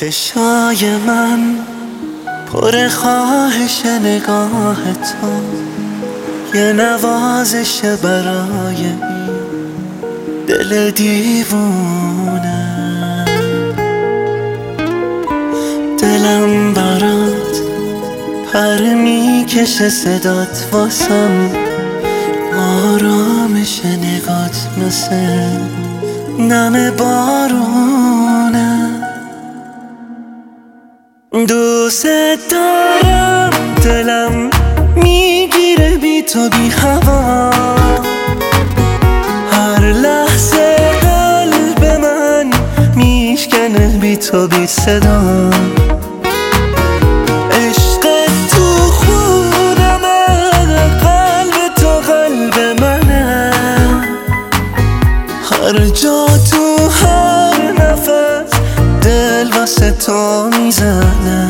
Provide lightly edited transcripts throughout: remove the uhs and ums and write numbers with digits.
چشای من پر خواهش نگاه تو، یه نوازش برای این دل دیوونه. دلم برات پر میکشه، صدات واسم آرامش، نگات مثل نم بارونه. دوست دارم، دلم میگیره بی تو بی هوا، هر لحظه قلب من میشکنه بی تو بی صدا. عشق تو خونمه، قلب تو قلب منه، هر جا تو هر نفس دل واسه تو میزنه.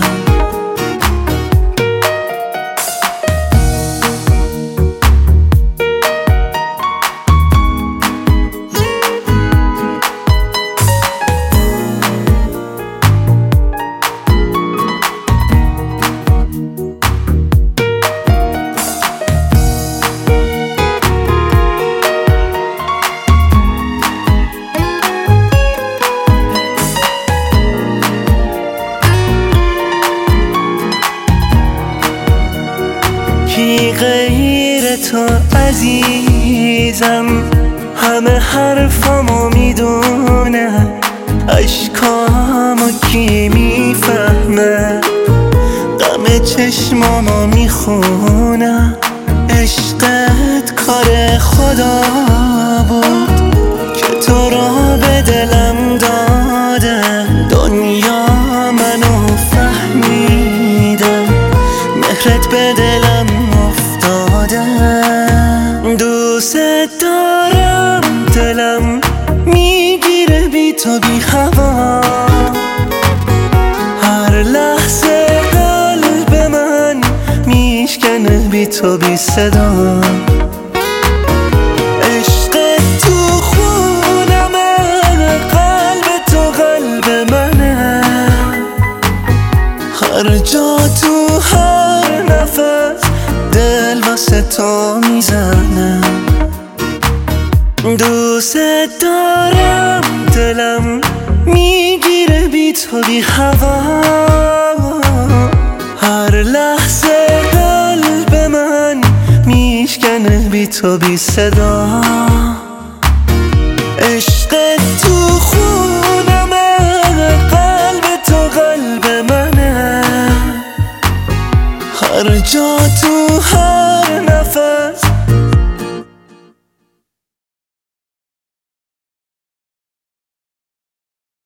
کی غیر تو عزیزم، همه حرفامو میدونه، اشکامو کی میفهمه، غم چشمامو میخونه. عشقت کار خدا بود که تو رو به دلم داده، دنیا منو فهمیدم، مهرت به دلم افتاده. دوست دارم، دلم میگیره بی تو بی هوا، هر لحظه قلب من میشکنه بی تو بی صدا. عشق تو خونمه، قلب تو قلب منه، هر جا تو هر نفس دل واسه تو میزنه. دوست دارم، دلم میگیره بی تو بی هوا، هر لحظه قلب من میشکنه بی تو بی صدا. عشق تو خونمه، قلب تو قلب منه، هر جا تو